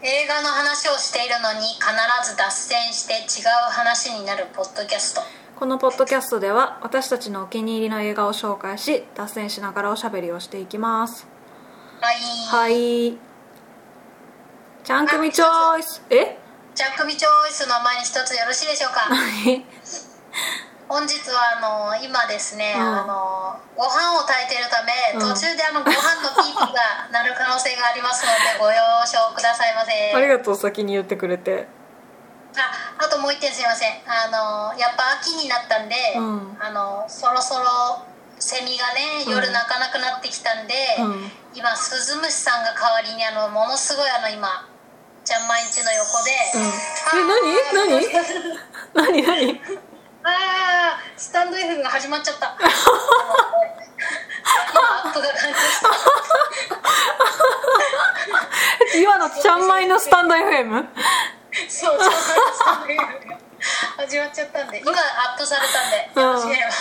映画の話をしているのに必ず脱線して違う話になるポッドキャスト。 このポッドキャストでは私たちのお気に入りの映画を紹介し、脱線しながらおしゃべりをしていきます。はい。ちゃんくみチョイス。 ちゃんくみチョイスの前に一つよろしいでしょうか。本日は今ですね、ご飯を炊いているため、途中でご飯のピーピーが鳴る可能性がありますのでご了承くださいませ。 ありがとう、先に言ってくれて。 あともう一点すいません。やっぱ秋になったんで、そろそろセミがね夜鳴かなくなってきたんで、今スズムシさんが代わりにものすごい今ちゃんまいんちの横で、 何スタンド FM が始まっちゃった。今アップが感じました。 今のちゃんまいのスタンド FM？ そう、ちゃんまいのスタンド FM が始まっちゃったんで、今アップされたんでよろしけれ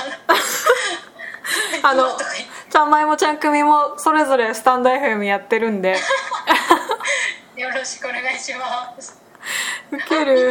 ばちゃんまいもちゃんくみもそれぞれスタンド FM やってるんでよろしくお願いします。 ウケる。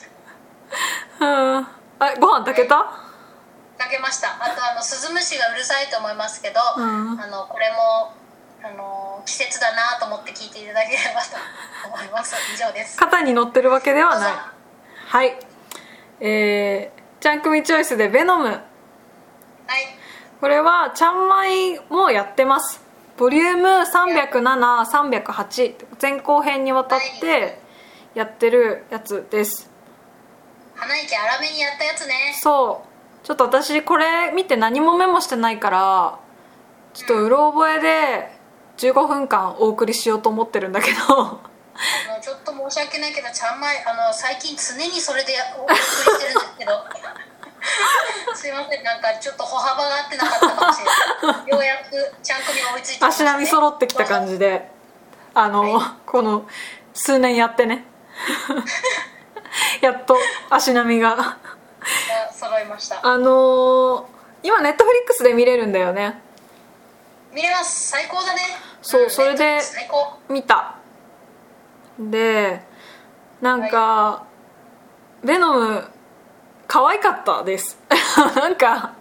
ご飯炊けた？ 炊けました。あとスズムシがうるさいと思いますけど、これも季節だなと思って聞いていただければと思います。以上です。 肩に乗ってるわけではない。はい。ちゃんくみチョイスでベノム。はい。これはちゃんまいもやってます。ボリューム307、308前後編にわたってやってるやつです。 鼻息荒めにやったやつね。 そう、ちょっと私これ見て何もメモしてないから、ちょっとうろ覚えで15分間お送りしようと思ってるんだけどちょっと申し訳ないけど、ちゃんまい最近常にそれでお送りしてるんですけどすいません、ちょっと歩幅が合ってなかったかもしれない。ようやくちゃんくみが追いついてきましたね。 足並み揃ってきた感じで、この数年やってねやっと足並みが揃いました。 今ネットフリックスで見れるんだよね。 見れます。最高だね。 そう、それで見た。でベノム可愛かったですなんか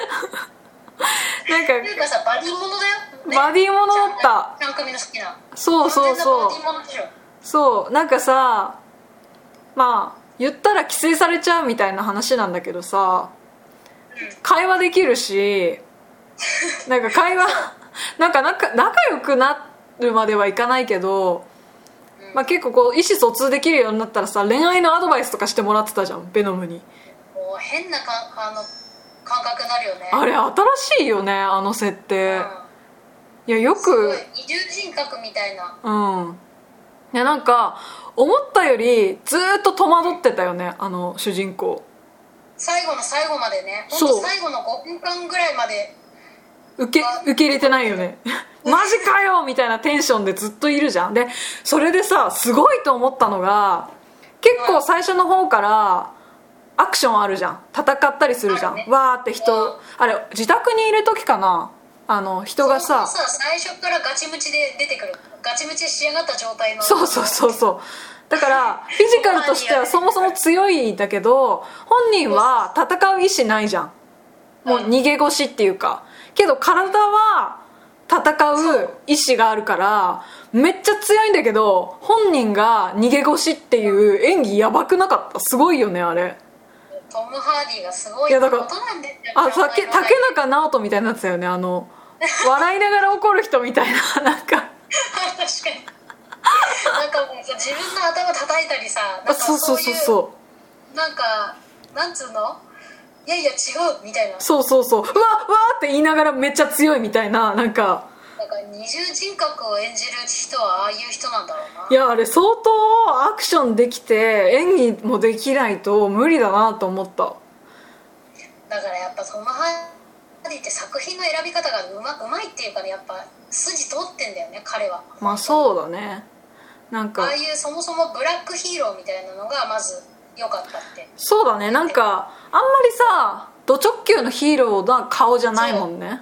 さ、バディものだよ、ね、 バディものだった。 ちゃんくみの好きな。 そうバディものでしょ。 そうさ、まあ言ったら規制されちゃうみたいな話なんだけどさ、会話できるし、会話仲良くなるまではいかないけど、結構意思疎通できるようになったらさ、恋愛のアドバイスとかしてもらってたじゃん、ベノムに。 もう変な感覚になるよね。 あれ新しいよね、設定。いや、よく二重人格みたいな。 いや、思ったよりずっと戸惑ってたよね、主人公。 最後の最後までね。ほんと最後の5分間ぐらいまで受け入れてないよねマジかよみたいなテンションでずっといるじゃん。でそれでさ、すごいと思ったのが、結構最初の方からアクションあるじゃん、戦ったりするじゃん、わーって人、あれ自宅にいる時かな、人がさ最初からガチムチで出てくる、ガチムチ仕上がった状態の。 そうだからフィジカルとしてはそもそも強いんだけど、本人は戦う意志ないじゃん、もう逃げ腰っていうか。けど体は戦う意志があるからめっちゃ強いんだけど、本人が逃げ腰っていう演技やばくなかった？すごいよね、あれ。 トム・ハーディがすごいことなんですよ。 竹中直人みたいになってたよね、笑いながら怒る人みたいな確かにもう自分の頭叩いたりさ、そうなんつうの、いや違うみたいな。 そううわって言いながらめっちゃ強いみたいな、 二重人格を演じる人はああいう人なんだろうな。 いや、あれ相当アクションできて演技もできないと無理だなと思った。 だからやっぱトム・ハーディって作品の選び方がうまいっていうかね、やっぱ筋通ってんだよね、彼は。 まあそうだね。ああいうそもそもブラックヒーローみたいなのがまず良かったって。 そうだね、あんまりさド直球のヒーローな顔じゃないもんね。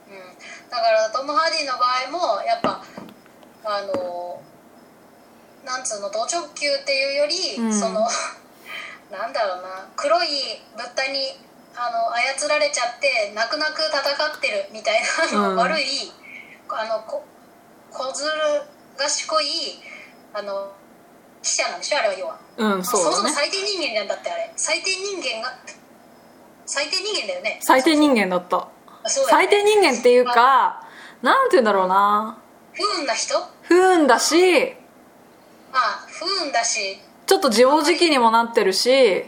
だからトム・ハーディの場合もやっぱななんつうの、同直球っていうより、そのなんだろうな、黒い物体に操られちゃって泣く泣く戦ってるみたいな悪い小ずる賢い記者なんでしょ、あれは。要はそうだね、 そもそも最低人間なんだって。あれ最低人間だよね。 最低人間だった。そうだよね、最低人間っていうか、なんて言うんだろうな、 不運な人、 不運だし、 不運だし、 ちょっと自暴自棄にもなってるし、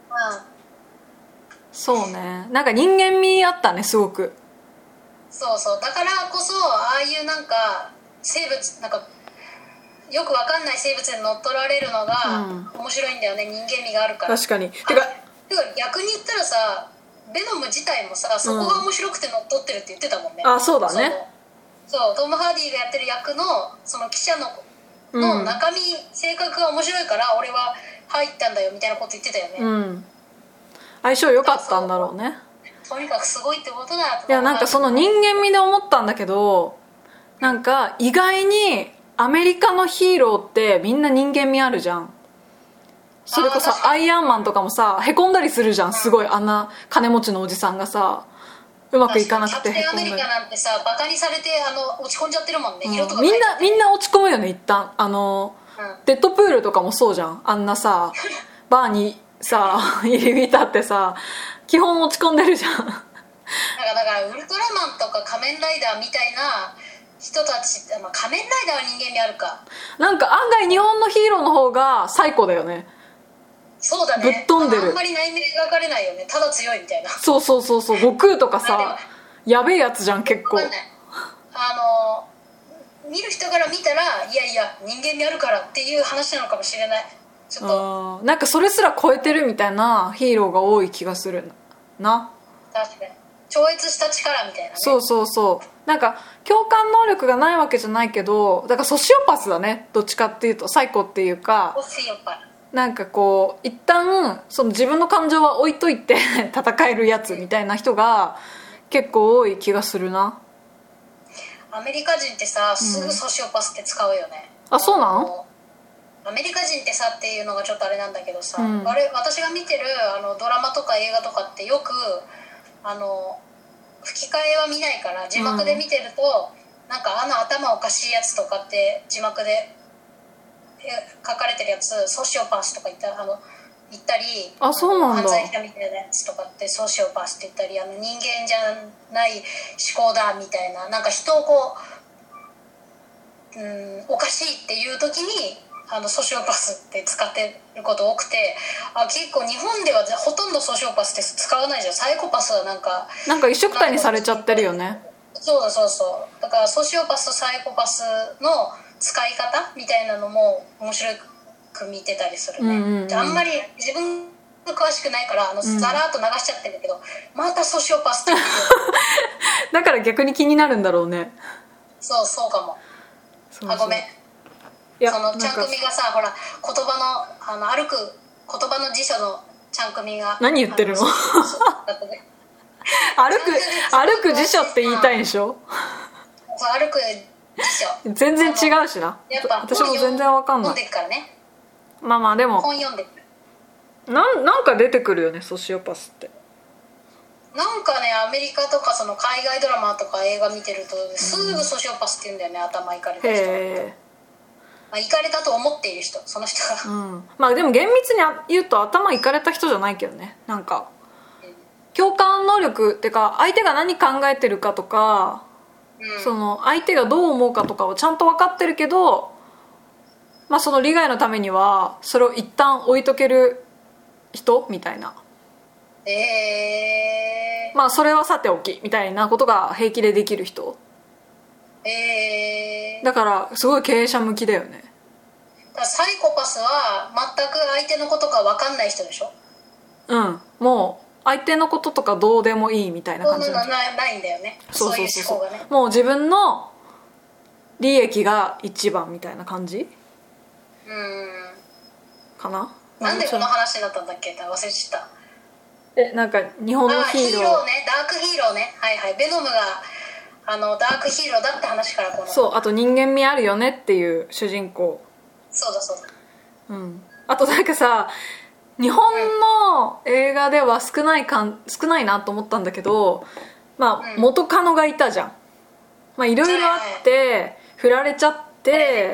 そうね、なんか人間味あったね、すごく。 そうそう、だからこそああいうなんか生物、なんかよくわかんない生物に乗っ取られるのが面白いんだよね、人間味があるから。 確かに。 てか逆に言ったらさ、ベノム自体もさ、そこが面白くて乗っ取ってるって言ってたもんね。 そうだね。 そう、トム・ハーディがやってる役のその記者の中身、性格が面白いから俺は入ったんだよみたいなこと言ってたよね。 相性良かったんだろうね。 とにかくすごいってことだ。 いや、なんかその人間味で思ったんだけど、なんか意外にアメリカのヒーローってみんな人間味あるじゃん。それこそアイアンマンとかもさ、へこんだりするじゃん、すごい。あんな金持ちのおじさんがさ、うまくいかなくてへこんだり。キャプテンアメリカなんてさ、バカにされて落ち込んじゃってるもんね、色とか。みんな落ち込むよね、一旦。デッドプールとかもそうじゃん。あんなさバーにさ入り浸ってさ、基本落ち込んでるじゃん。だからウルトラマンとか仮面ライダーみたいな人たち、仮面ライダーは人間味あるか。 なんか案外日本のヒーローの方が最高だよね。 そうだね、 ぶっ飛んでる。 あんまり内面描かれないよね、ただ強いみたいな。 そう悟空とかさ、やべえやつじゃん結構。 見る人から見たら、いやいや人間味あるからっていう話なのかもしれない。ちょっとなんかそれすら超えてるみたいなヒーローが多い気がするな。 確かに超越した力みたいなね。 そうなんか共感能力がないわけじゃないけど、だからソシオパスだね、どっちかっていうと。サイコっていうか、なんかこう一旦その自分の感情は置いといて戦えるやつみたいな人が結構多い気がするな。 アメリカ人ってさ、すぐソシオパスって使うよね。 そうなの？ アメリカ人ってさっていうのがちょっとあれなんだけどさ、私が見てるドラマとか映画とかってよく吹き替えは見ないから字幕で見てると、なんか頭おかしいやつとかって字幕で書かれてるやつ、ソシオパスとか言ったり、 そうなんだ。 犯罪者みたいなやつとかってソシオパスって言ったり、人間じゃない思考だみたいな、なんか人をこうおかしいっていう時にソシオパスって使ってること多くて、結構日本ではほとんどソシオパスって使わないじゃん。サイコパスはなんか一緒くたにされちゃってるよね。 そうだからソシオパスとサイコパスの使い方みたいなのも面白く見てたりするね。あんまり自分が詳しくないからザラーっと流しちゃってるんだけど、またソシオパスって言うだから逆に気になるんだろうね。 そうかも。ごめん。そのちゃん組がさ、ほら言葉の歩く言葉の辞書のちゃん組が何言ってるの？歩く辞書って言いたいんでしょ？ そう、歩く辞書全然違うしな。やっぱ私も全然わかんない。 読んでるからね。 まあでも本読んでる。 なんか出てくるよね、ソシオパスって。 なんかね、アメリカとかその海外ドラマとか映画見てるとすぐソシオパスって言うんだよね、頭いかれた人。いかれたと思っている人、その人が、 まあでも厳密に言うと頭いかれた人じゃないけどね。なんか共感能力ってか、相手が何考えてるかとか、その相手がどう思うかとかをちゃんと分かってるけど、その利害のためにはそれを一旦置いとける人みたいな。それはさておきみたいなことが平気でできる人。だからすごい経営者向きだよね。 サイコパスは全く相手のことが分かんない人でしょ。 もう相手のこととかどうでもいいみたいな感じ。 ないんだよね。そういう思考がね。 もう自分の利益が一番みたいな感じかな。 なんでこの話になったんだっけ、忘れちゃった。 なんか日本のヒーローね、ダークヒーローね。ベノムがダークヒーローだって話からそう、あと人間味あるよねっていう主人公そうだそうだ。 あとなんかさ、日本の映画では少ないなと思ったんだけど、まあ元カノがいたじゃん。まあいろいろあって振られちゃって、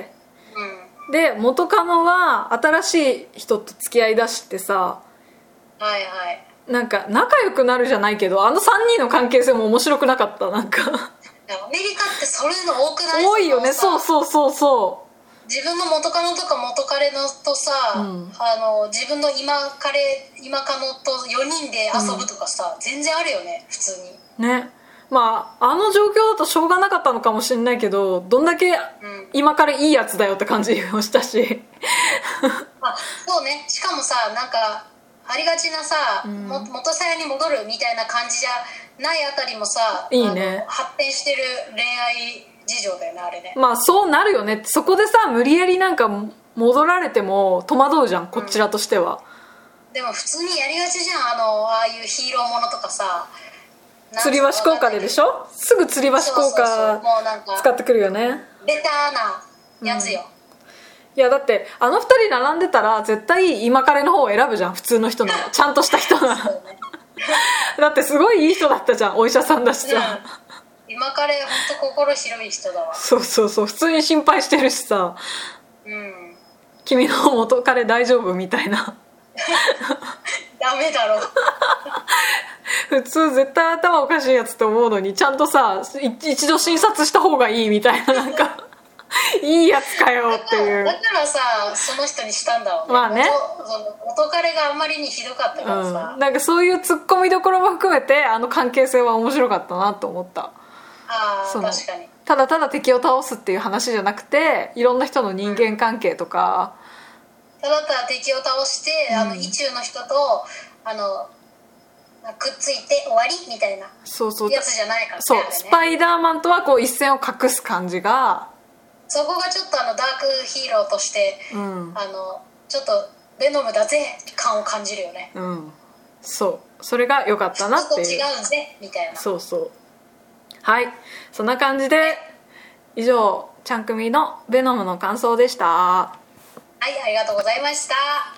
で元カノは新しい人と付き合いだしてさ、 はいはい、 なんか仲良くなるじゃないけど、あの3人の関係性も面白くなかった。なんかアメリカってそういうの多くない？ 多いよね。そうそうそうそう。 自分の元カノとか元彼のとさ、自分の今カノと4人で遊ぶとかさ、全然あるよね普通にね。まああの状況だとしょうがなかったのかもしれないけど、どんだけ今からいいやつだよって感じをしたしそうね。しかもさ、なんかありがちなさ、元さやに戻るみたいな感じじゃないあたりもさ、 いいね。 発展してる恋愛事情だよねあれね。 まあそうなるよね。そこでさ無理やりなんか戻られても戸惑うじゃん、こちらとしては。 でも普通にやりがちじゃん、ああいうヒーローものとかさ。 吊り橋効果でしょ。すぐ吊り橋効果使ってくるよね。 ベターなやつよ、 いやだってあの2人並んでたら絶対今彼の方を選ぶじゃん、普通の人なら、ちゃんとした人ならだってすごいいい人だったじゃん、お医者さんだしさ、 今彼ほんと心広い人だわ。 そうそうそう、普通に心配してるしさ、君の元彼大丈夫みたいなダメだろ普通絶対頭おかしいやつと思うのに、ちゃんとさ一度診察した方がいいみたいな、なんかいいやつかよっていう。 だからさその人にしたんだろうね。 まあね、 元彼があんまりにひどかったからさ、 なんかそういうツッコミどころも含めてあの関係性は面白かったなと思った。 確かに。 ただただ敵を倒すっていう話じゃなくて、いろんな人の人間関係とか、 ただただ敵を倒して、意中の人とくっついて終わりみたいなやつじゃないからね。 そう、スパイダーマンとはこう一線を画す感じが、 そこがちょっとダークヒーローとして、ちょっとベノムだぜ感を感じるよね。 そう、それが良かったなっていう。 ちょっと違うぜみたいな。 そうそう。はい、そんな感じで以上ちゃん組のベノムの感想でした。 はい、ありがとうございました。